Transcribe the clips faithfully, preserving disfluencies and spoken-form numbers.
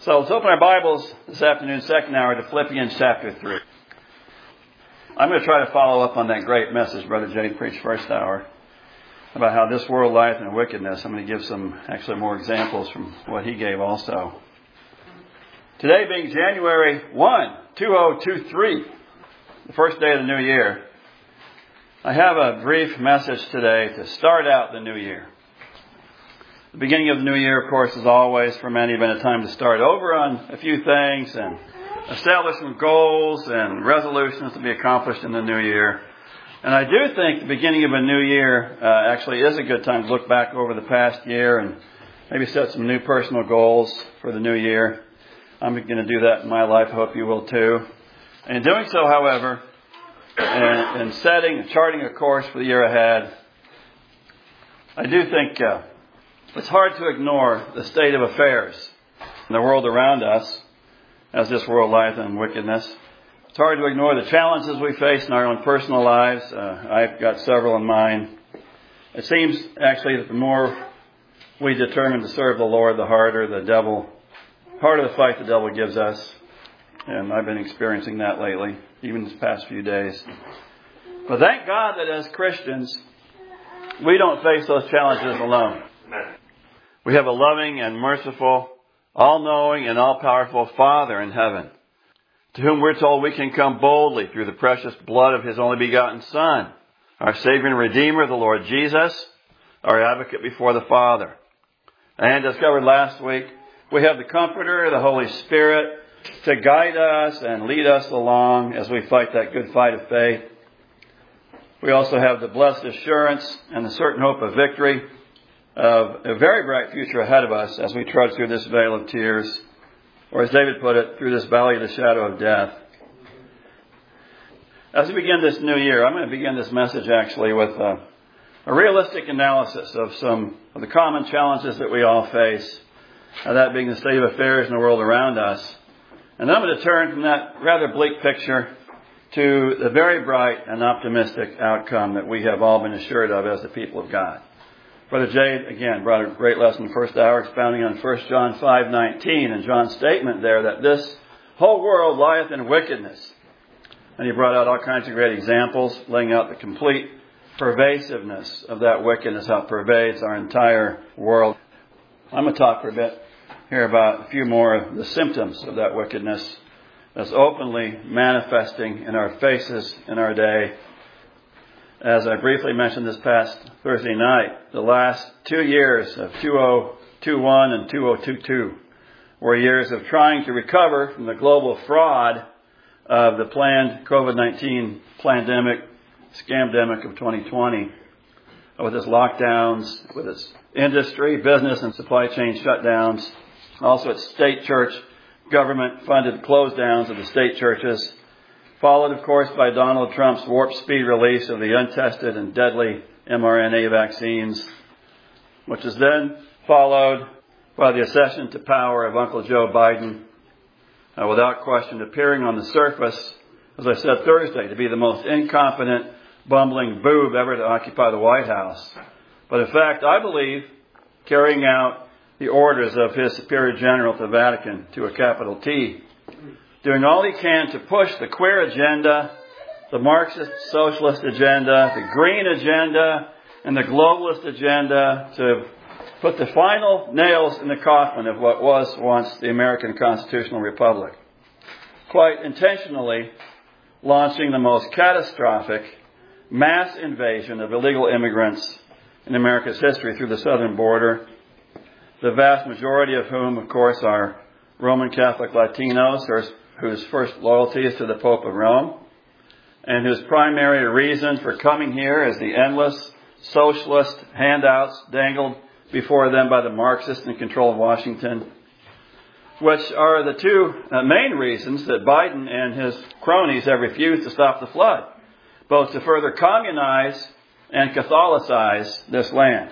So let's open our Bibles this afternoon, second hour, to Philippians chapter three. I'm going to try to follow up on that great message Brother Jay preached first hour about how this world lieth in wickedness. I'm going to give some, actually more examples from what he gave also. Today being January first, two thousand twenty-three, the first day of the new year, I have a brief message today to start out the new year. The beginning of the new year, of course, is always for many been a time to start over on a few things and establish some goals and resolutions to be accomplished in the new year. And I do think the beginning of a new year uh, actually is a good time to look back over the past year and maybe set some new personal goals for the new year. I'm going to do that in my life. I hope you will too. And in doing so, however, and, and setting and charting a course for the year ahead, I do think uh, it's hard to ignore the state of affairs in the world around us as this world lieth in wickedness. It's hard to ignore the challenges we face in our own personal lives. Uh, I've got several in mind. It seems actually that the more we determine to serve the Lord, the harder the devil, harder the fight the devil gives us. And I've been experiencing that lately, even these past few days. But thank God that as Christians, we don't face those challenges alone. We have a loving and merciful, all-knowing and all-powerful Father in heaven, to whom we're told we can come boldly through the precious blood of His only begotten Son, our Savior and Redeemer, the Lord Jesus, our advocate before the Father. And as covered last week, we have the Comforter, the Holy Spirit, to guide us and lead us along as we fight that good fight of faith. We also have the blessed assurance and the certain hope of victory, of a very bright future ahead of us as we trudge through this vale of tears, or as David put it, through this valley of the shadow of death. As we begin this new year, I'm going to begin this message actually with a, a realistic analysis of some of the common challenges that we all face, uh, that being the state of affairs in the world around us. And then I'm going to turn from that rather bleak picture to the very bright and optimistic outcome that we have all been assured of as the people of God. Brother Jay, again, brought a great lesson the first hour, expounding on First John five nineteen, and John's statement there that this whole world lieth in wickedness. And he brought out all kinds of great examples, laying out the complete pervasiveness of that wickedness, how it pervades our entire world. I'm going to talk for a bit here about a few more of the symptoms of that wickedness that's openly manifesting in our faces in our day. As I briefly mentioned this past Thursday night, the last two years of two thousand twenty-one and two thousand twenty-two were years of trying to recover from the global fraud of the planned COVID nineteen pandemic, scamdemic of twenty twenty, with its lockdowns, with its industry, business, and supply chain shutdowns, also its state church, government-funded close downs of the state churches, followed, of course, by Donald Trump's warp speed release of the untested and deadly mRNA vaccines, which is then followed by the accession to power of Uncle Joe Biden, uh, without question appearing on the surface, as I said Thursday, to be the most incompetent, bumbling boob ever to occupy the White House. But in fact, I believe carrying out the orders of his superior general to the Vatican to a capital T, doing all he can to push the queer agenda, the Marxist socialist agenda, the green agenda, and the globalist agenda to put the final nails in the coffin of what was once the American Constitutional Republic. Quite intentionally launching the most catastrophic mass invasion of illegal immigrants in America's history through the southern border, the vast majority of whom, of course, are Roman Catholic Latinos, or whose first loyalty is to the Pope of Rome, and whose primary reason for coming here is the endless socialist handouts dangled before them by the Marxists in control of Washington, which are the two uh, main reasons that Biden and his cronies have refused to stop the flood, both to further communize and Catholicize this land.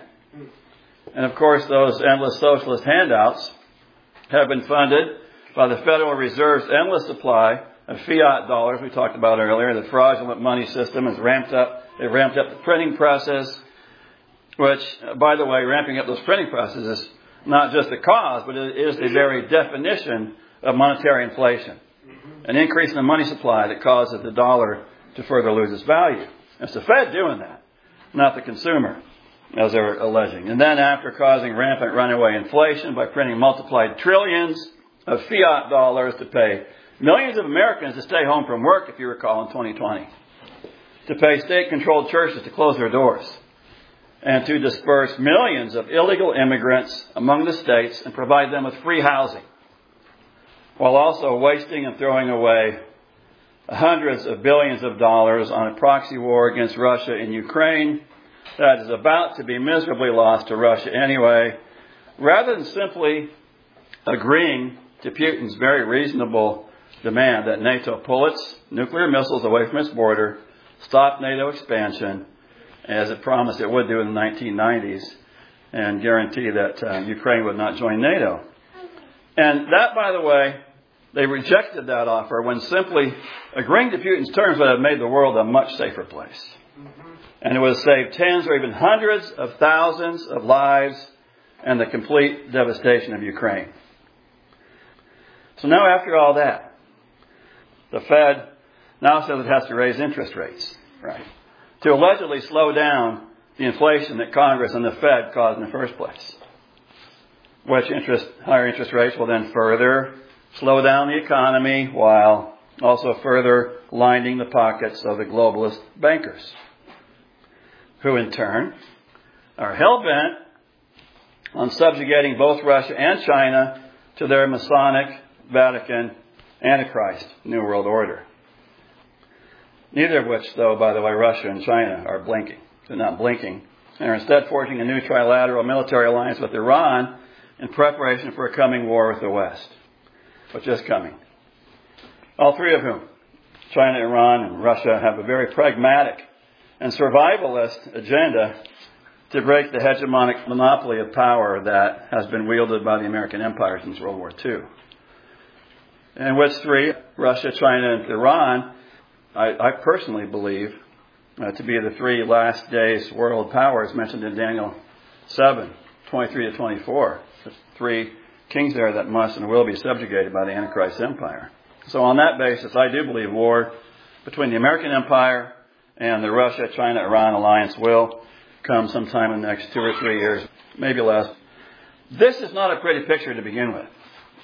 And of course, those endless socialist handouts have been funded by the Federal Reserve's endless supply of fiat dollars we talked about earlier. The fraudulent money system has ramped up. They've ramped up the printing presses, which, by the way, ramping up those printing presses is not just the cause, but it is the very definition of monetary inflation. An increase in the money supply that causes the dollar to further lose its value. It's the Fed doing that, not the consumer, as they're alleging. And then after causing rampant runaway inflation by printing multiplied trillions of fiat dollars to pay millions of Americans to stay home from work, if you recall, in twenty twenty. To pay state-controlled churches to close their doors. And to disperse millions of illegal immigrants among the states and provide them with free housing, while also wasting and throwing away hundreds of billions of dollars on a proxy war against Russia in Ukraine that is about to be miserably lost to Russia anyway, rather than simply agreeing to Putin's very reasonable demand that NATO pull its nuclear missiles away from its border, stop NATO expansion, as it promised it would do in the nineteen nineties, and guarantee that uh, Ukraine would not join NATO. And that, by the way, they rejected that offer when simply agreeing to Putin's terms would have made the world a much safer place. And it would have saved tens or even hundreds of thousands of lives and the complete devastation of Ukraine. So now after all that, the Fed now says it has to raise interest rates, right, to allegedly slow down the inflation that Congress and the Fed caused in the first place. Which interest, higher interest rates will then further slow down the economy while also further lining the pockets of the globalist bankers, who in turn are hell-bent on subjugating both Russia and China to their Masonic, Vatican, Antichrist New World Order. Neither of which, though, by the way, Russia and China are blinking. They're not blinking. They're instead forging a new trilateral military alliance with Iran in preparation for a coming war with the West, which is coming. All three of whom, China, Iran, and Russia, have a very pragmatic and survivalist agenda to break the hegemonic monopoly of power that has been wielded by the American empire since World War Two. And which three, Russia, China, and Iran, I, I personally believe uh, to be the three last days world powers mentioned in Daniel seven, twenty-three to twenty-four. The three kings there that must and will be subjugated by the Antichrist empire. So on that basis, I do believe war between the American empire and the Russia-China-Iran alliance will come sometime in the next two or three years, maybe less. This is not a pretty picture to begin with,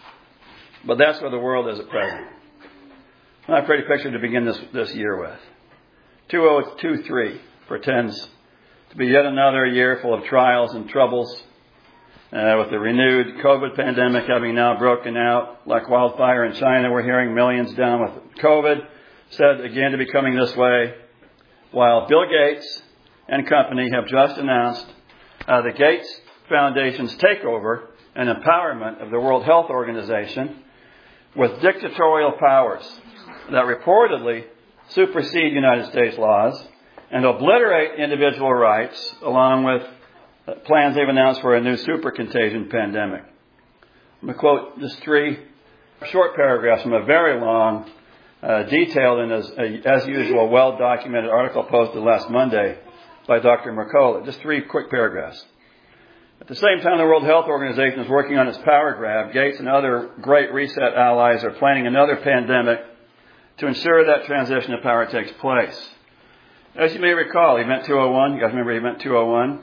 but that's where the world is at present. Not a pretty picture to begin this, this year with. two thousand twenty-three pretends to be yet another year full of trials and troubles, uh, with the renewed COVID pandemic having now broken out like wildfire in China. We're hearing millions down with COVID, said again to be coming this way, while Bill Gates and company have just announced uh, the Gates Foundation's takeover and empowerment of the World Health Organization with dictatorial powers that reportedly supersede United States laws and obliterate individual rights, along with plans they've announced for a new super contagion pandemic. I'm going to quote just three short paragraphs from a very long, uh, detailed and as, uh, as usual, well-documented article posted last Monday by Doctor Mercola. Just three quick paragraphs. At the same time, the World Health Organization is working on its power grab. Gates and other Great Reset allies are planning another pandemic to ensure that transition of power takes place. As you may recall, Event two oh one, you guys remember Event two oh one,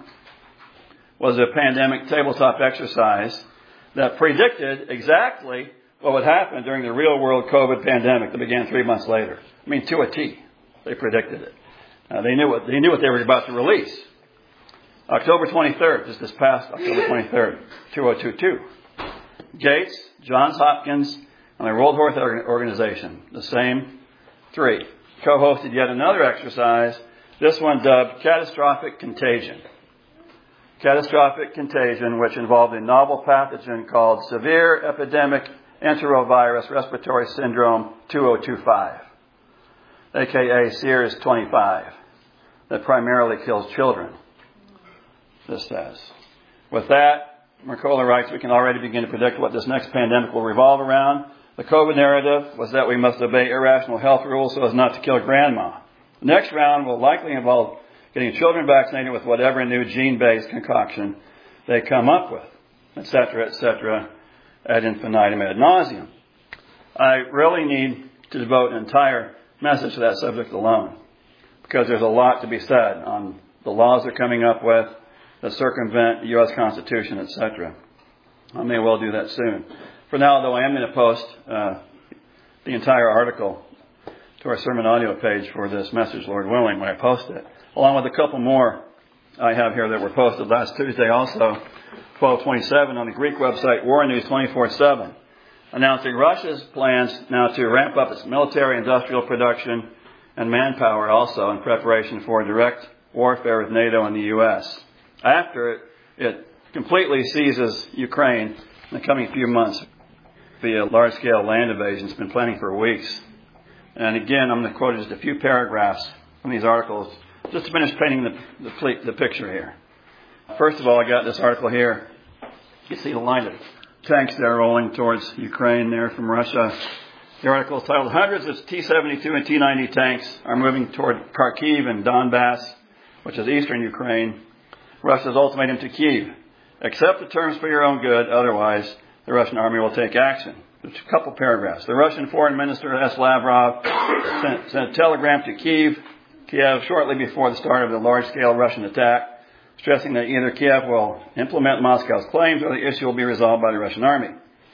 was a pandemic tabletop exercise that predicted exactly what would happen during the real-world COVID pandemic that began three months later. I mean, to a T, they predicted it. Uh, they knew what they knew what they were about to release. October twenty-third, just this past October twenty-third, two thousand twenty-two. Gates, Johns Hopkins, and the World Health Organization, the same three, co-hosted yet another exercise, this one dubbed Catastrophic Contagion. Catastrophic Contagion, which involved a novel pathogen called Severe Epidemic Enterovirus Respiratory Syndrome two thousand twenty-five, aka SEERS twenty-five, that primarily kills children, this says. With that, Mercola writes, we can already begin to predict what this next pandemic will revolve around. The COVID narrative was that we must obey irrational health rules so as not to kill grandma. The next round will likely involve getting children vaccinated with whatever new gene-based concoction they come up with. et cetera, et cetera, ad infinitum, ad nauseum. I really need to devote an entire message to that subject alone, because there's a lot to be said on the laws they're coming up with that circumvent the U S Constitution, et cetera. I may well do that soon. For now, though, I am going to post uh, the entire article to our sermon audio page for this message, Lord willing, when I post it, along with a couple more I have here that were posted last Tuesday also, twelve twenty-seven, on the Greek website War News twenty-four seven, announcing Russia's plans now to ramp up its military industrial production and manpower also in preparation for direct warfare with NATO and the U S after it, it completely seizes Ukraine in the coming few months via large-scale land invasion. It's been planning for weeks. And again, I'm going to quote just a few paragraphs from these articles just to finish painting the, the, the picture here. First of all, I got this article here. You can see the line of tanks there rolling towards Ukraine there from Russia. The article is titled, Hundreds of T seventy-two and T ninety tanks are moving toward Kharkiv and Donbass, which is eastern Ukraine. Russia's ultimatum to Kyiv. Accept the terms for your own good, otherwise the Russian army will take action. There's a couple paragraphs. The Russian Foreign Minister S. Lavrov sent, sent a telegram to Kyiv, Kiev shortly before the start of the large-scale Russian attack, stressing that either Kiev will implement Moscow's claims or the issue will be resolved by the Russian army.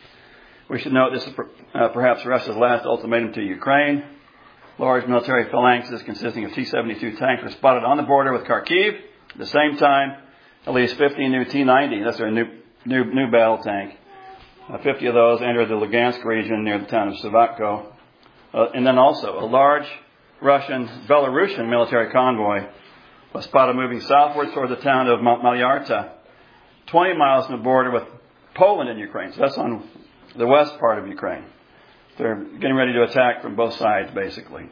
We should note this is uh, perhaps Russia's last ultimatum to Ukraine. Large military phalanxes consisting of T seventy-two tanks were spotted on the border with Kharkiv. At the same time, at least fifty new T ninety, that's their new new, new battle tank, uh, fifty of those entered the Lugansk region near the town of Savatko. Uh, and then also a large Russian, Belarusian military convoy was spotted moving southward toward the town of Malyarta, twenty miles from the border with Poland and Ukraine. So that's on the west part of Ukraine. They're getting ready to attack from both sides, basically.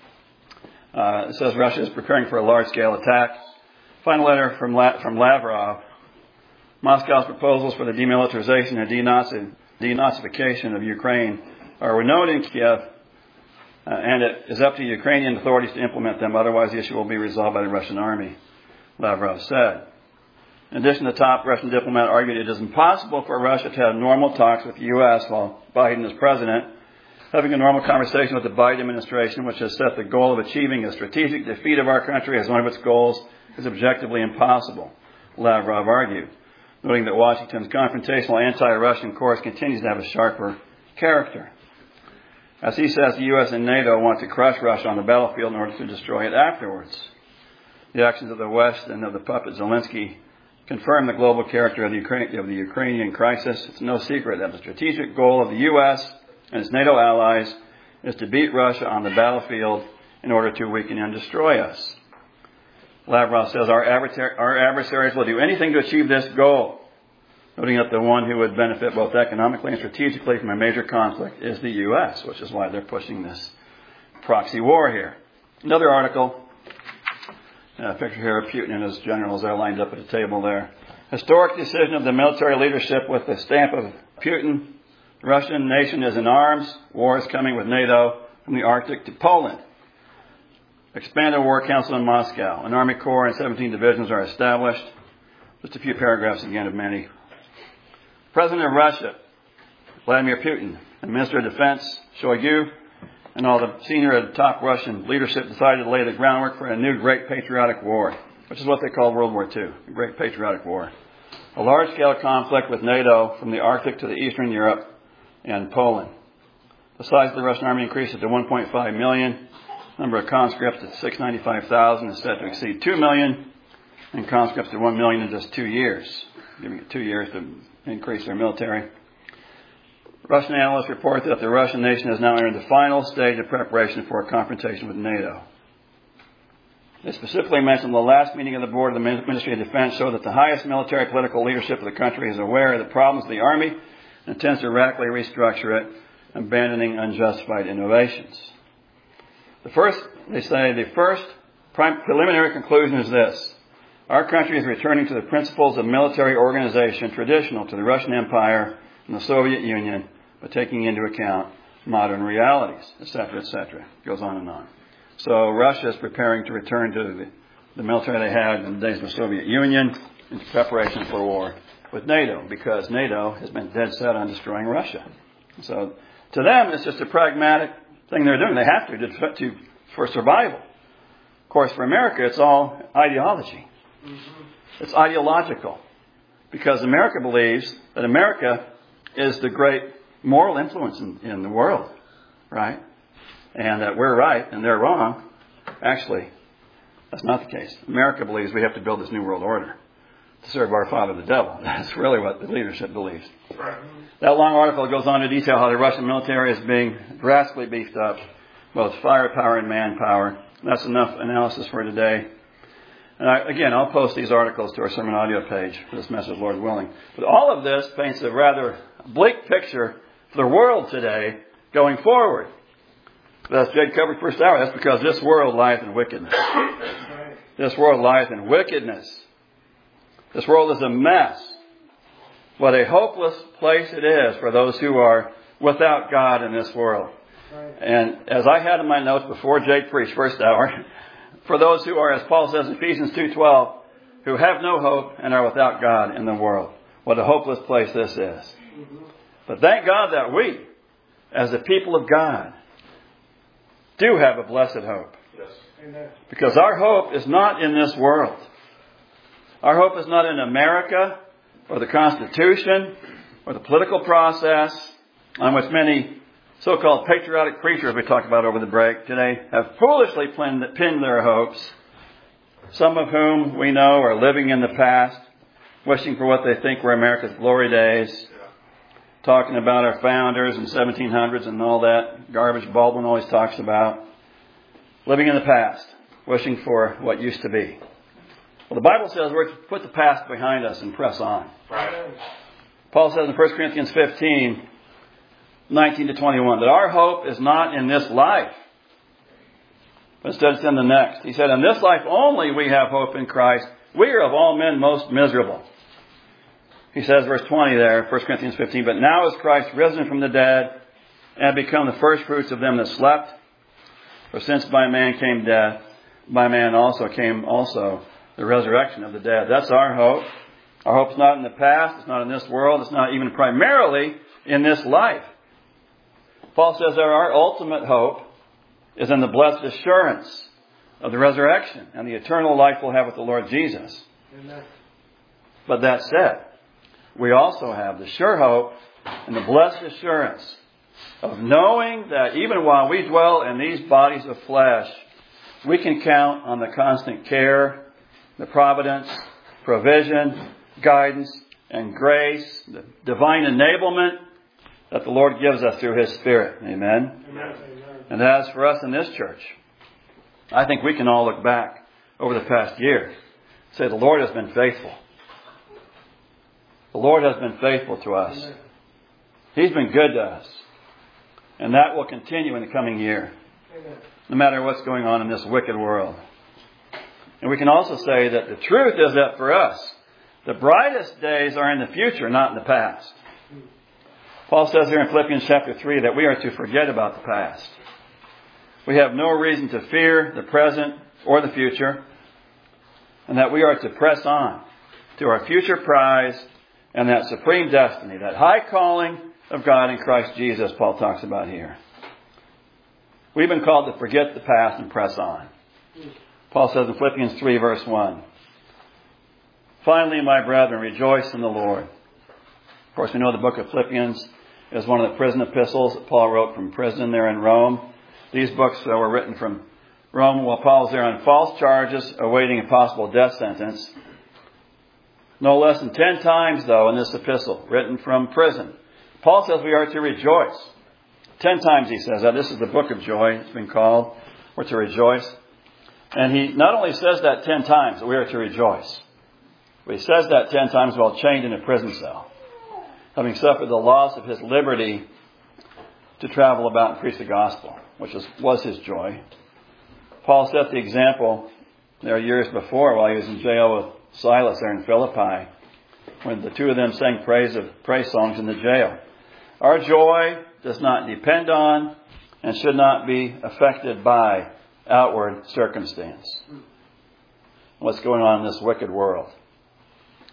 Uh, it says Russia is preparing for a large-scale attack. Final letter from La- from Lavrov. Moscow's proposals for the demilitarization and denazi- denazification of Ukraine are renowned in Kiev, uh, and it is up to Ukrainian authorities to implement them. Otherwise, the issue will be resolved by the Russian army, Lavrov said. In addition, the top Russian diplomat argued it is impossible for Russia to have normal talks with the U S while Biden is president. Having a normal conversation with the Biden administration, which has set the goal of achieving a strategic defeat of our country as one of its goals, is objectively impossible, Lavrov argued, noting that Washington's confrontational anti-Russian course continues to have a sharper character. As he says, the U S and NATO want to crush Russia on the battlefield in order to destroy it afterwards. The actions of the West and of the puppet Zelensky confirm the global character of the, Ukra- of the Ukrainian crisis. It's no secret that the strategic goal of the U S and its NATO allies is to beat Russia on the battlefield in order to weaken and destroy us. Lavrov says our, adversar- our adversaries will do anything to achieve this goal, noting that the one who would benefit both economically and strategically from a major conflict is the U S, which is why they're pushing this proxy war here. Another article, a picture here of Putin and his generals are lined up at the table there. Historic decision of the military leadership with the stamp of Putin. The Russian nation is in arms. War is coming with NATO from the Arctic to Poland. Expanded War Council in Moscow. An Army Corps and seventeen divisions are established. Just a few paragraphs again of many. President of Russia, Vladimir Putin, and Minister of Defense, Shoigu, and all the senior and top Russian leadership decided to lay the groundwork for a new Great Patriotic War, which is what they call World War Two, the Great Patriotic War. A large-scale conflict with NATO from the Arctic to the Eastern Europe and Poland. The size of the Russian army increases to one point five million. Number of conscripts at six hundred ninety-five thousand is set to exceed two million, and conscripts to one million in just two years, giving it two years to increase their military. Russian analysts report that the Russian nation has now entered the final stage of preparation for a confrontation with NATO. They specifically mentioned the last meeting of the board of the Ministry of Defense showed that the highest military political leadership of the country is aware of the problems of the army and intends to radically restructure it, abandoning unjustified innovations. The first, they say, the first preliminary conclusion is this. Our country is returning to the principles of military organization traditional to the Russian Empire and the Soviet Union, but taking into account modern realities, et cetera, et cetera. It goes on and on. So Russia is preparing to return to the, the military they had in the days of the Soviet Union in preparation for war with NATO because NATO has been dead set on destroying Russia. So to them, it's just a pragmatic thing they're doing. They have to, to, to for survival. Of course, for America, it's all ideology. Mm-hmm. It's ideological because America believes that America is the great moral influence in, in the world, right? And that we're right and they're wrong. Actually, that's not the case. America believes we have to build this new world order to serve our father, the devil. That's really what the leadership believes. Right. That long article goes on to detail how the Russian military is being drastically beefed up, both firepower and manpower. That's enough analysis for today. And I, again, I'll post these articles to our sermon audio page for this message, Lord willing. But all of this paints a rather bleak picture for the world today going forward. That's Jake covered first hour. That's because this world lieth in wickedness. This world lieth in wickedness. This world is a mess. What a hopeless place it is for those who are without God in this world. And as I had in my notes before Jake preached first hour, for those who are, as Paul says in Ephesians two twelve, who have no hope and are without God in the world. What a hopeless place this is. But thank God that we, as the people of God, do have a blessed hope. Yes. Amen. Because our hope is not in this world. Our hope is not in America or the Constitution or the political process on which many so-called patriotic preachers we talked about over the break today have foolishly pinned their hopes, some of whom we know are living in the past, wishing for what they think were America's glory days, talking about our founders in seventeen hundreds and all that garbage Baldwin always talks about, living in the past, wishing for what used to be. Well, the Bible says we're to put the past behind us and press on. Right. Paul says in First Corinthians fifteen, nineteen to twenty-one, that our hope is not in this life, but instead it's in the next. He said, in this life only we have hope in Christ. We are of all men most miserable. He says, verse twenty there, First Corinthians fifteen, but now is Christ risen from the dead and become the first fruits of them that slept. For since by man came death, by man also came also the resurrection of the dead. That's our hope. Our hope's not in the past. It's not in this world. It's not even primarily in this life. Paul says that our ultimate hope is in the blessed assurance of the resurrection and the eternal life we'll have with the Lord Jesus. Amen. But that said, we also have the sure hope and the blessed assurance of knowing that even while we dwell in these bodies of flesh, we can count on the constant care, the providence, provision, guidance, and grace, the divine enablement that the Lord gives us through His Spirit. Amen? Amen. And as for us in this church, I think we can all look back over the past year and say the Lord has been faithful. The Lord has been faithful to us. Amen. He's been good to us. And that will continue in the coming year. Amen. No matter what's going on in this wicked world. And we can also say that the truth is that for us, the brightest days are in the future, not in the past. Paul says here in Philippians chapter three that we are to forget about the past. We have no reason to fear the present or the future. And that we are to press on to our future prize and that supreme destiny, that high calling of God in Christ Jesus, Paul talks about here. We've been called to forget the past and press on. Paul says in Philippians three verse one, finally, my brethren, rejoice in the Lord. Of course, we know the book of Philippians is one of the prison epistles that Paul wrote from prison there in Rome. These books uh, were written from Rome while Paul was there on false charges, awaiting a possible death sentence. No less than ten times, though, in this epistle, written from prison, Paul says we are to rejoice. Ten times he says that. This is the book of joy, it's been called. We're to rejoice. And he not only says that ten times that we are to rejoice, but he says that ten times while chained in a prison cell, having suffered the loss of his liberty to travel about and preach the gospel, which was, was his joy. Paul set the example there years before while he was in jail with Silas there in Philippi, when the two of them sang praise of praise songs in the jail. Our joy does not depend on and should not be affected by outward circumstance. What's going on in this wicked world?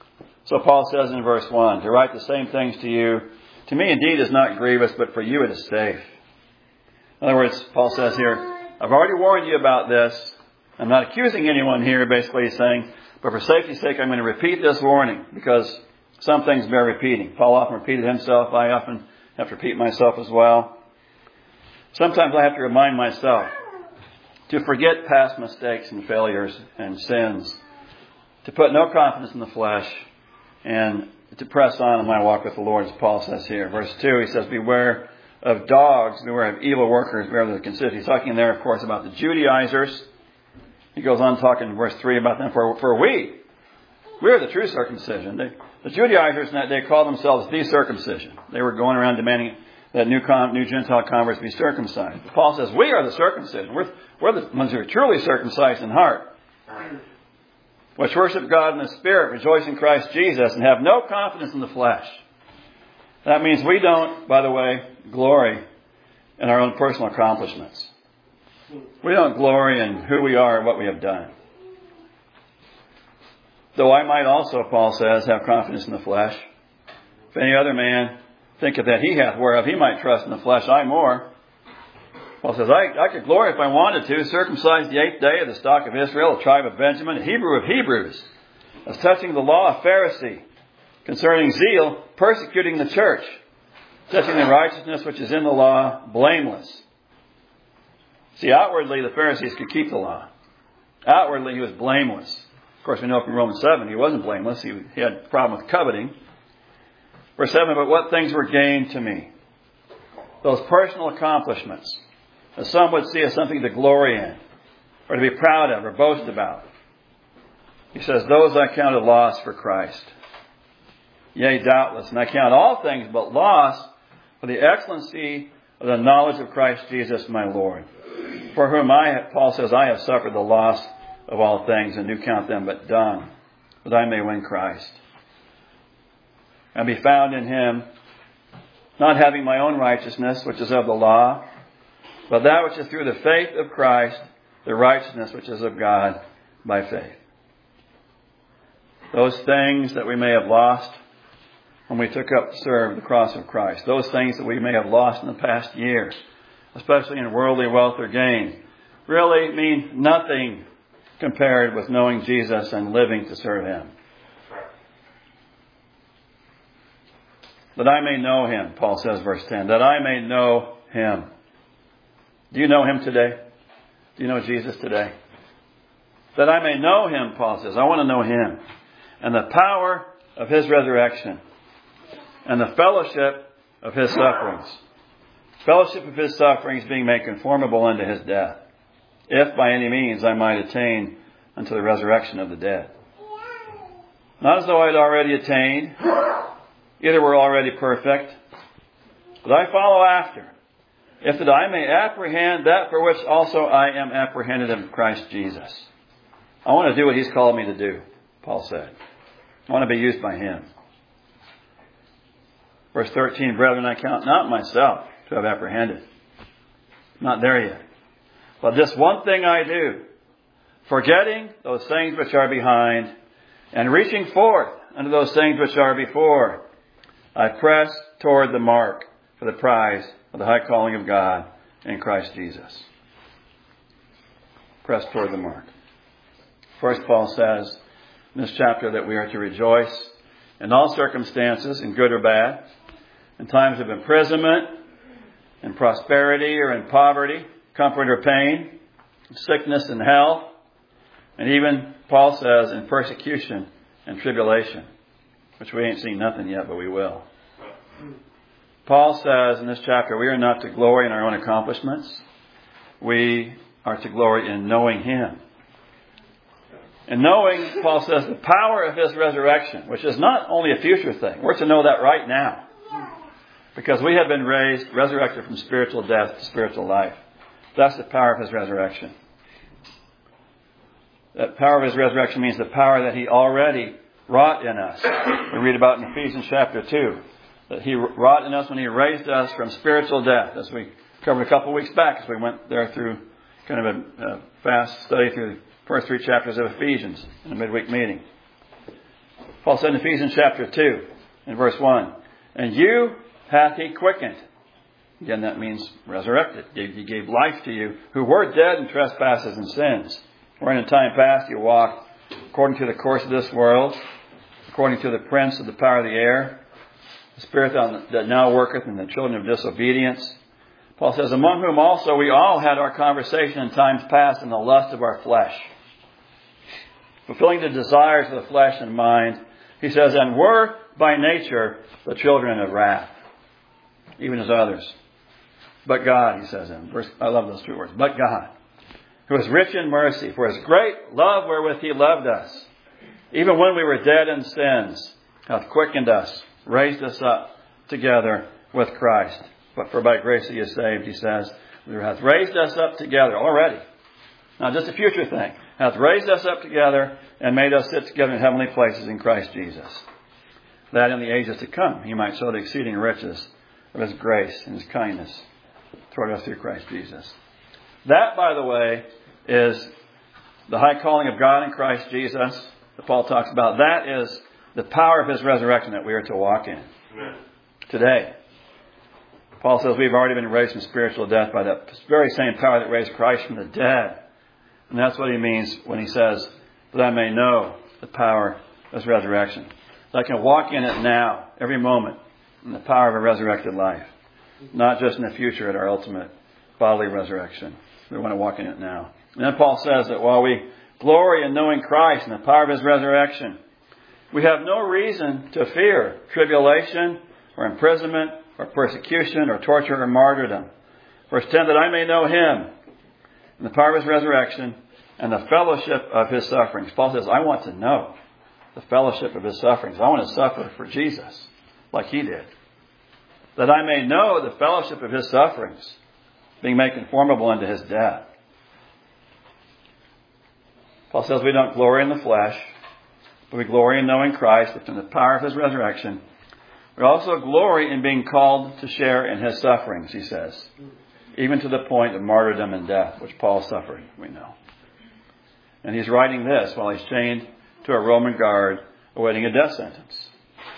So Paul says in verse one, to write the same things to you, to me indeed is not grievous, but for you it is safe. In other words, Paul says here, I've already warned you about this. I'm not accusing anyone here, basically he's saying, but for safety's sake I'm going to repeat this warning, because some things bear repeating. Paul often repeated himself. I often have to repeat myself as well. Sometimes I have to remind myself to forget past mistakes and failures and sins, to put no confidence in the flesh, and to press on in my walk with the Lord, as Paul says here. Verse two, he says, beware of dogs, beware of evil workers, beware of the conceited. He's talking there, of course, about the Judaizers. He goes on talking in verse three about them. For, for we, we are the true circumcision. They, the Judaizers in that day called themselves the circumcision. They were going around demanding that new, con, new Gentile converts be circumcised. But Paul says, we are the circumcision. We're, we're the ones who are truly circumcised in heart, which worship God in the Spirit, rejoice in Christ Jesus, and have no confidence in the flesh. That means we don't, by the way, glory in our own personal accomplishments. We don't glory in who we are and what we have done. Though I might also, Paul says, have confidence in the flesh. If any other man thinketh that he hath whereof he might trust in the flesh, I more. Paul says, I, I could glory if I wanted to, circumcise the eighth day of the stock of Israel, the tribe of Benjamin, a Hebrew of Hebrews, as touching the law, a Pharisee, concerning zeal, persecuting the church, touching the righteousness which is in the law, blameless. See, outwardly the Pharisees could keep the law. Outwardly he was blameless. Of course, we know from Romans seven he wasn't blameless. He, he had a problem with coveting. Verse seven, but what things were gained to me? Those personal accomplishments, as some would see as something to glory in, or to be proud of, or boast about. He says, those I counted loss for Christ. Yea, doubtless, and I count all things but loss for the excellency of the knowledge of Christ Jesus my Lord, for whom I, Paul says, I have suffered the loss of all things, and do count them but dung, that I may win Christ, and be found in him, not having my own righteousness, which is of the law, but that which is through the faith of Christ, the righteousness which is of God by faith. Those things that we may have lost when we took up to serve the cross of Christ, those things that we may have lost in the past year, especially in worldly wealth or gain, really mean nothing compared with knowing Jesus and living to serve him. That I may know him, Paul says, verse ten, that I may know him. Do you know him today? Do you know Jesus today? That I may know him, Paul says. I want to know him. And the power of his resurrection. And the fellowship of his sufferings. Fellowship of his sufferings, being made conformable unto his death. If by any means I might attain unto the resurrection of the dead. Not as though I had already attained. Either we're already perfect. But I follow after. If that I may apprehend that for which also I am apprehended of Christ Jesus. I want to do what he's called me to do, Paul said. I want to be used by him. Verse thirteen, brethren, I count not myself to have apprehended. Not there yet. But this one thing I do, forgetting those things which are behind, and reaching forth unto those things which are before, I press toward the mark for the prize of the high calling of God in Christ Jesus. Press toward the mark. First, Paul says in this chapter that we are to rejoice in all circumstances, in good or bad, in times of imprisonment, in prosperity or in poverty, comfort or pain, sickness and health, and even, Paul says, in persecution and tribulation, which we ain't seen nothing yet, but we will. Paul says in this chapter, we are not to glory in our own accomplishments. We are to glory in knowing him. And knowing, Paul says, the power of his resurrection, which is not only a future thing. We're to know that right now. Because we have been raised, resurrected from spiritual death to spiritual life. That's the power of his resurrection. That power of his resurrection means the power that he already wrought in us. We read about in Ephesians chapter two. That he wrought in us when he raised us from spiritual death. As we covered a couple of weeks back as we went there through kind of a, a fast study through the first three chapters of Ephesians in a midweek meeting. Paul said in Ephesians chapter two, in verse one, and you hath he quickened. Again, that means resurrected. He gave life to you who were dead in trespasses and sins, wherein in time past you walked according to the course of this world, according to the prince of the power of the air, the spirit that now worketh in the children of disobedience. Paul says, among whom also we all had our conversation in times past in the lust of our flesh, fulfilling the desires of the flesh and mind. He says, and were by nature the children of wrath, even as others. But God, he says in verse, I love those two words, but God, who is rich in mercy, for his great love wherewith he loved us, even when we were dead in sins, hath quickened us, raised us up together with Christ. But for by grace he is saved, he says, who hath raised us up together already. Not just a future thing. Hath raised us up together and made us sit together in heavenly places in Christ Jesus, that in the ages to come he might show the exceeding riches of his grace and his kindness toward us through Christ Jesus. That, by the way, is the high calling of God in Christ Jesus that Paul talks about. That is the power of his resurrection that we are to walk in. Amen. Today. Paul says we've already been raised from spiritual death by that very same power that raised Christ from the dead. And that's what he means when he says, that I may know the power of his resurrection. That I can walk in it now, every moment, in the power of a resurrected life. Not just in the future at our ultimate bodily resurrection. We want to walk in it now. And then Paul says that while we glory in knowing Christ and the power of his resurrection, we have no reason to fear tribulation or imprisonment or persecution or torture or martyrdom. Verse ten, that I may know him and the power of his resurrection and the fellowship of his sufferings. Paul says, I want to know the fellowship of his sufferings. I want to suffer for Jesus like he did. That I may know the fellowship of his sufferings, being made conformable unto his death. Paul says we don't glory in the flesh, but we glory in knowing Christ, which in the power of his resurrection. We also glory in being called to share in his sufferings, he says, even to the point of martyrdom and death, which Paul suffered, we know. And he's writing this while he's chained to a Roman guard awaiting a death sentence.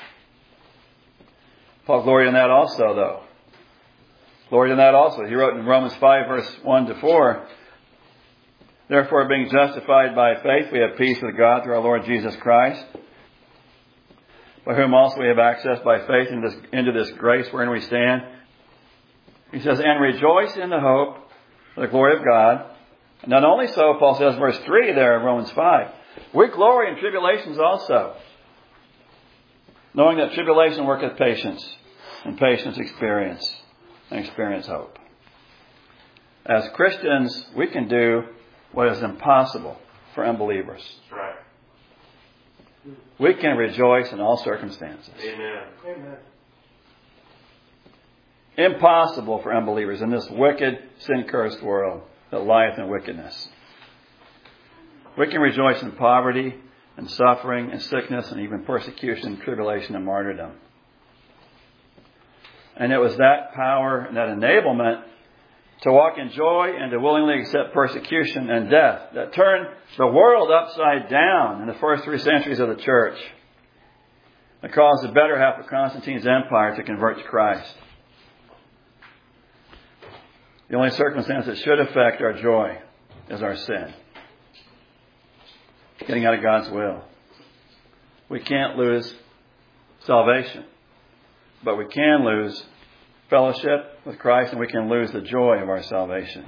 Paul gloried in that also, though. Gloried in that also. He wrote in Romans five, verse one to four, therefore, being justified by faith, we have peace with God through our Lord Jesus Christ, by whom also we have access by faith into this, into this grace wherein we stand. He says, and rejoice in the hope of the glory of God. And not only so, Paul says, verse three there in Romans five, we glory in tribulations also, knowing that tribulation worketh patience, and patience experience, and experience hope. As Christians, we can do what is impossible for unbelievers. That's right. We can rejoice in all circumstances. Amen. Amen. Impossible for unbelievers in this wicked, sin-cursed world that lieth in wickedness. We can rejoice in poverty and suffering and sickness and even persecution, tribulation, and martyrdom. And it was that power and that enablement to walk in joy and to willingly accept persecution and death that turned the world upside down in the first three centuries of the church. That caused the better half of Constantine's empire to convert to Christ. The only circumstance that should affect our joy is our sin. Getting out of God's will. We can't lose salvation, but we can lose fellowship with Christ, and we can lose the joy of our salvation.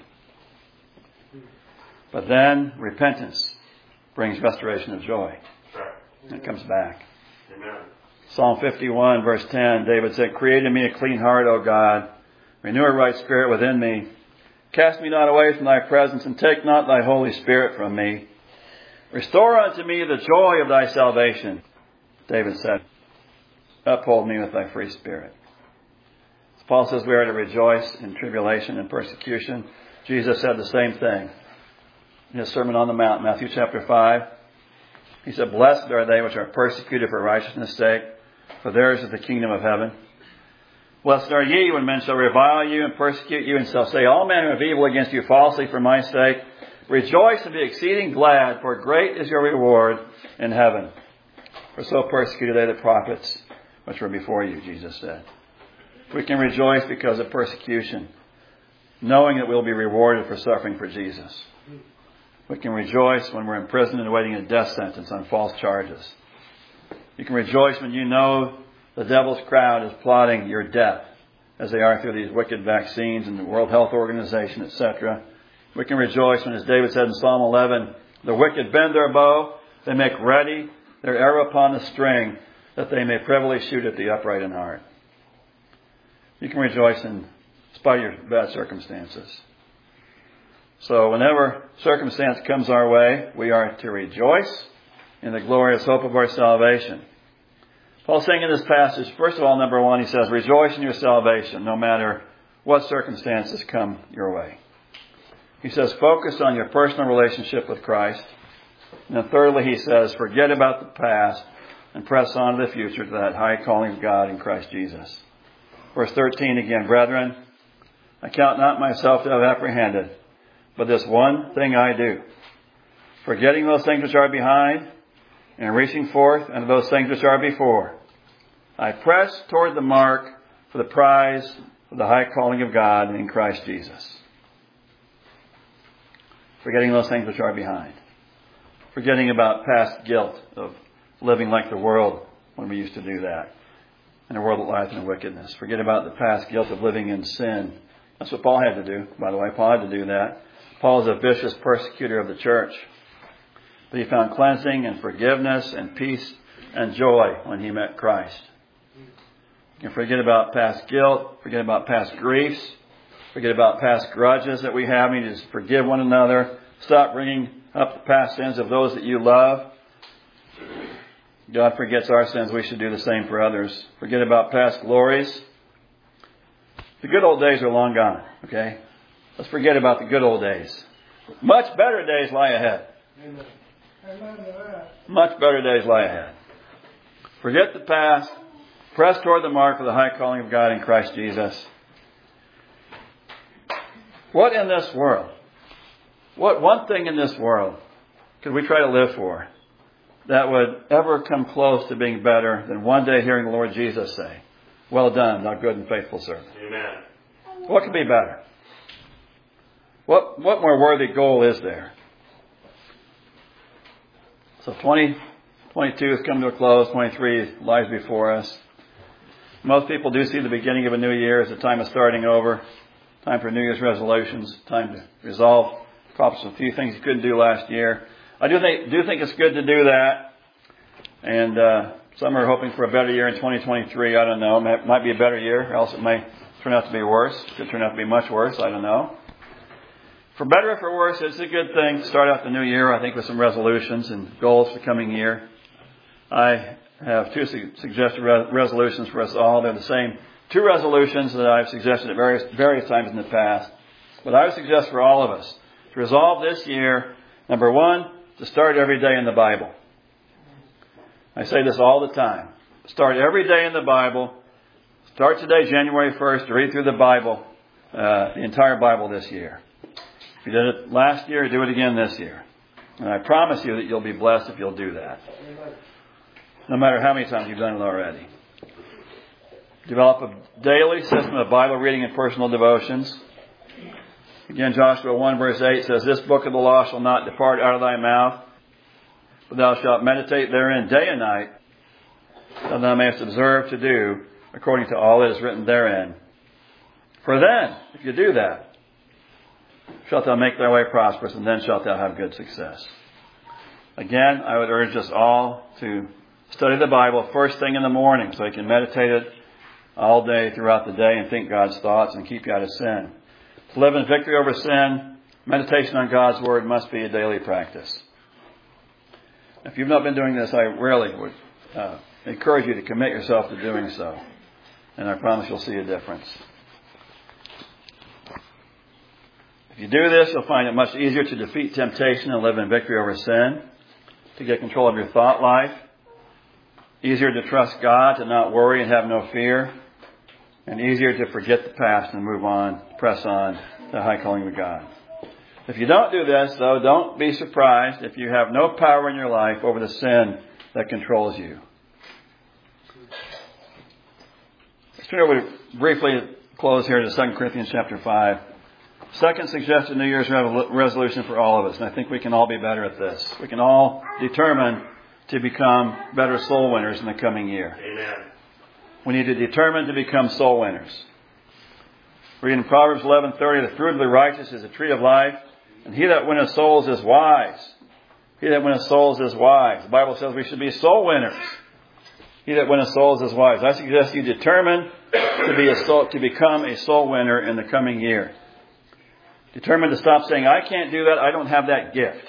But then repentance brings restoration of joy. And it comes back. Amen. Psalm fifty-one, verse ten, David said, create in me a clean heart, O God. Renew a right spirit within me. Cast me not away from thy presence, and take not thy Holy Spirit from me. Restore unto me the joy of thy salvation. David said, uphold me with thy free spirit. As Paul says we are to rejoice in tribulation and persecution. Jesus said the same thing in his Sermon on the Mount, Matthew chapter five. He said, blessed are they which are persecuted for righteousness' sake, for theirs is the kingdom of heaven. Blessed are ye when men shall revile you and persecute you and shall say all manner of evil against you falsely for my sake. Rejoice and be exceeding glad, for great is your reward in heaven. For so persecuted they the prophets which were before you, Jesus said. We can rejoice because of persecution, knowing that we'll be rewarded for suffering for Jesus. We can rejoice when we're in prison and awaiting a death sentence on false charges. You can rejoice when you know the devil's crowd is plotting your death, as they are through these wicked vaccines and the World Health Organization, et cetera. We can rejoice when, as David said in Psalm eleven, the wicked bend their bow, they make ready their arrow upon the string, that they may privily shoot at the upright in heart. You can rejoice in spite of your bad circumstances. So whenever circumstance comes our way, we are to rejoice in the glorious hope of our salvation. Paul's saying in this passage, first of all, number one, he says, rejoice in your salvation, no matter what circumstances come your way. He says, focus on your personal relationship with Christ. And then thirdly, he says, forget about the past and press on to the future, to that high calling of God in Christ Jesus. Verse thirteen again, brethren, I count not myself to have apprehended, but this one thing I do, forgetting those things which are behind, and reaching forth unto those things which are before, I press toward the mark for the prize of the high calling of God in Christ Jesus. Forgetting those things which are behind. Forgetting about past guilt of living like the world when we used to do that. In a world that lieth in wickedness. Forget about the past guilt of living in sin. That's what Paul had to do. By the way, Paul had to do that. Paul is a vicious persecutor of the church. But he found cleansing and forgiveness and peace and joy when he met Christ. You can forget about past guilt. Forget about past griefs. Forget about past grudges that we have. You just forgive one another. Stop bringing up the past sins of those that you love. God forgets our sins. We should do the same for others. Forget about past glories. The good old days are long gone. Okay? Let's forget about the good old days. Much better days lie ahead. Much better days lie ahead. Forget the past. Press toward the mark of the high calling of God in Christ Jesus. What in this world, what one thing in this world could we try to live for that would ever come close to being better than one day hearing the Lord Jesus say, well done, thou good and faithful servant? Amen. What could be better? What, what more worthy goal is there? So twenty twenty-two has come to a close. twenty-three lies before us. Most people do see the beginning of a new year as a time of starting over. Time for New Year's resolutions. Time to resolve perhaps a few things you couldn't do last year. I do think, do think it's good to do that. And uh, some are hoping for a better year in twenty twenty-three. I don't know. It might be a better year, or else it may turn out to be worse. It could turn out to be much worse. I don't know. For better or for worse, it's a good thing to start out the new year, I think, with some resolutions and goals for the coming year. I have two su- suggested re- resolutions for us all. They're the same two resolutions that I've suggested at various, various times in the past. But I would suggest for all of us to resolve this year, number one, to start every day in the Bible. I say this all the time. Start every day in the Bible. Start today, January first, to read through the Bible, uh, the entire Bible this year. If you did it last year, do it again this year. And I promise you that you'll be blessed if you'll do that. No matter how many times you've done it already. Develop a daily system of Bible reading and personal devotions. Again, Joshua one verse eight says, this book of the law shall not depart out of thy mouth, but thou shalt meditate therein day and night, that thou mayest observe to do according to all that is written therein. For then, if you do that, shalt thou make thy way prosperous, and then shalt thou have good success. Again, I would urge us all to study the Bible first thing in the morning so you can meditate it all day throughout the day and think God's thoughts and keep you out of sin. To live in victory over sin, meditation on God's Word must be a daily practice. If you've not been doing this, I really would uh, encourage you to commit yourself to doing so. And I promise you'll see a difference. If you do this, you'll find it much easier to defeat temptation and live in victory over sin, to get control of your thought life, easier to trust God, to not worry and have no fear, and easier to forget the past and move on, press on to the high calling of God. If you don't do this, though, don't be surprised if you have no power in your life over the sin that controls you. Let's turn over to briefly close here to Second Corinthians chapter five. Second suggested New Year's resolution for all of us, and I think we can all be better at this. We can all determine to become better soul winners in the coming year. Amen. We need to determine to become soul winners. Read in Proverbs eleven thirty, the fruit of the righteous is a tree of life, and he that winneth souls is wise. He that winneth souls is wise. The Bible says we should be soul winners. He that winneth souls is wise. I suggest you determine to be a soul, to become a soul winner in the coming year. Determine to stop saying, I can't do that, I don't have that gift.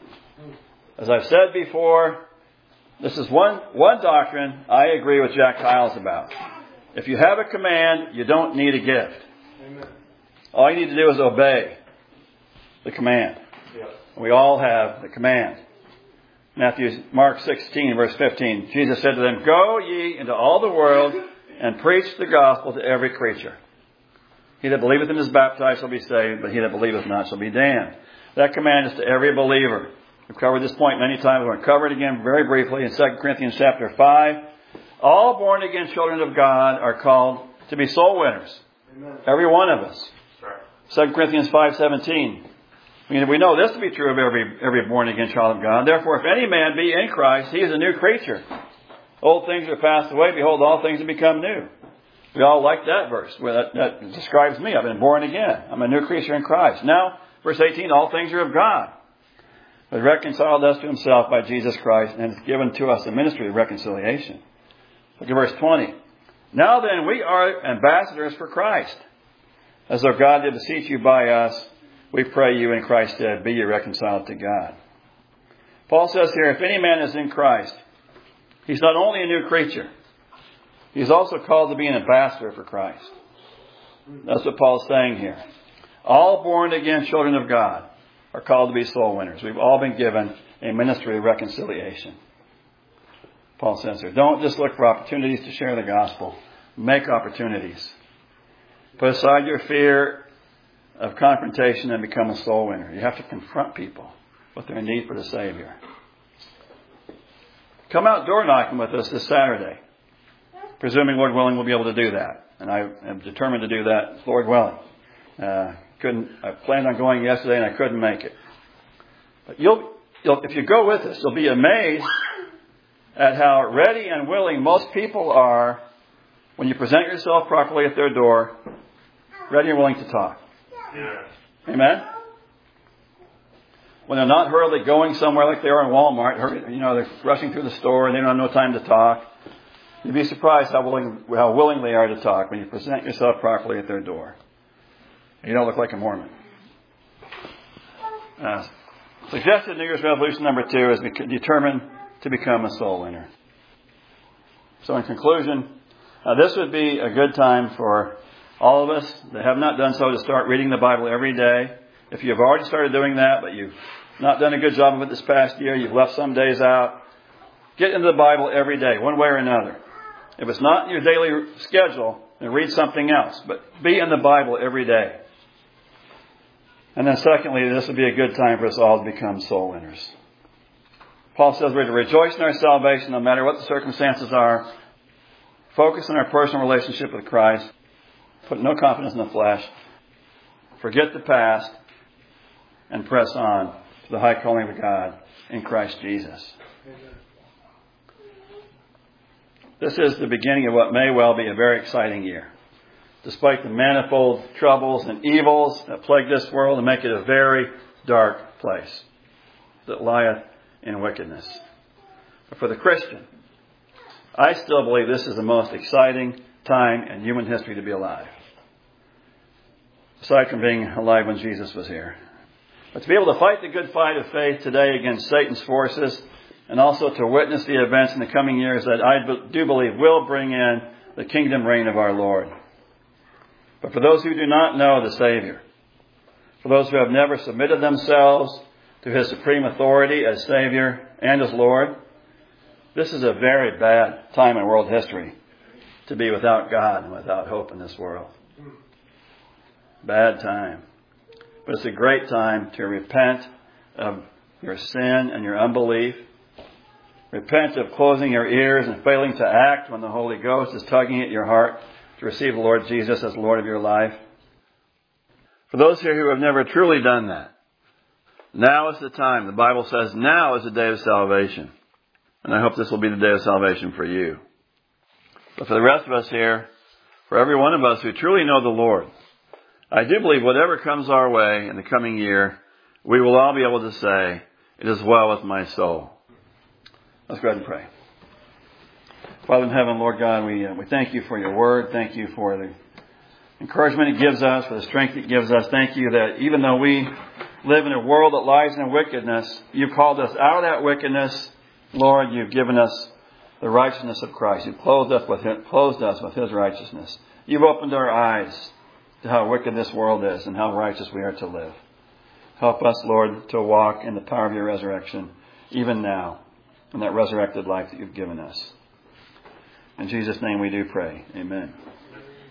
As I've said before, this is one, one doctrine I agree with Jack Hyles about. If you have a command, you don't need a gift. Amen. All you need to do is obey the command. Yes. We all have the command. Matthew, Mark sixteen, verse fifteen. Jesus said to them, Go ye into all the world and preach the gospel to every creature. He that believeth and is baptized shall be saved, but he that believeth not shall be damned. That command is to every believer. We've covered this point many times. We're going to cover it again very briefly in Second Corinthians chapter five. All born-again children of God are called to be soul winners. Amen. Every one of us. Right. Second Corinthians five seventeen. I mean, we know this to be true of every every born-again child of God. Therefore, if any man be in Christ, he is a new creature. Old things are passed away. Behold, all things have become new. We all like that verse. Well, that, that describes me. I've been born again. I'm a new creature in Christ. Now, verse eighteen, all things are of God, who has reconciled us to himself by Jesus Christ and has given to us the ministry of reconciliation. Look at verse twenty. Now then, we are ambassadors for Christ. As though God did beseech you by us, we pray you in Christ's stead, be ye reconciled to God. Paul says here, if any man is in Christ, he's not only a new creature, he's also called to be an ambassador for Christ. That's what Paul's saying here. All born-again children of God are called to be soul winners. We've all been given a ministry of reconciliation. Paul says here, don't just look for opportunities to share the gospel. Make opportunities. Put aside your fear of confrontation and become a soul winner. You have to confront people with their need for the Savior. Come out door knocking with us this Saturday. Presuming, Lord willing, we'll be able to do that. And I am determined to do that, Lord willing. Uh, couldn't, I planned on going yesterday and I couldn't make it. But you'll, you'll, if you go with us, you'll be amazed at how ready and willing most people are when you present yourself properly at their door, ready and willing to talk. Yeah. Amen? When they're not hurriedly going somewhere like they are in Walmart, you know, they're rushing through the store and they don't have no time to talk. You'd be surprised how willing, how willing they are to talk when you present yourself properly at their door. You don't look like a Mormon. Uh, suggested New Year's resolution number two is be determined to become a soul winner. So in conclusion, uh, this would be a good time for all of us that have not done so to start reading the Bible every day. If you've already started doing that, but you've not done a good job of it this past year, you've left some days out, get into the Bible every day, one way or another. If it's not in your daily schedule, then read something else. But be in the Bible every day. And then secondly, this would be a good time for us all to become soul winners. Paul says we're to rejoice in our salvation no matter what the circumstances are. Focus on our personal relationship with Christ. Put no confidence in the flesh. Forget the past. And press on to the high calling of God in Christ Jesus. This is the beginning of what may well be a very exciting year. Despite the manifold troubles and evils that plague this world and make it a very dark place that lieth in wickedness. But for the Christian, I still believe this is the most exciting time in human history to be alive. Aside from being alive when Jesus was here. But to be able to fight the good fight of faith today against Satan's forces, and also to witness the events in the coming years that I do believe will bring in the kingdom reign of our Lord. But for those who do not know the Savior, for those who have never submitted themselves to His supreme authority as Savior and as Lord, this is a very bad time in world history to be without God and without hope in this world. Bad time. But it's a great time to repent of your sin and your unbelief Repent of closing your ears and failing to act when the Holy Ghost is tugging at your heart to receive the Lord Jesus as Lord of your life. For those here who have never truly done that, now is the time. The Bible says now is the day of salvation. And I hope this will be the day of salvation for you. But for the rest of us here, for every one of us who truly know the Lord, I do believe whatever comes our way in the coming year, we will all be able to say, it is well with my soul. Let's go ahead and pray. Father in heaven, Lord God, we, uh, we thank you for your word. Thank you for the encouragement it gives us, for the strength it gives us. Thank you that even though we live in a world that lies in wickedness, you've called us out of that wickedness. Lord, you've given us the righteousness of Christ. You've clothed us with His, clothed us with His righteousness. You've opened our eyes to how wicked this world is and how righteous we are to live. Help us, Lord, to walk in the power of your resurrection, even now, in that resurrected life that you've given us. In Jesus' name we do pray. Amen.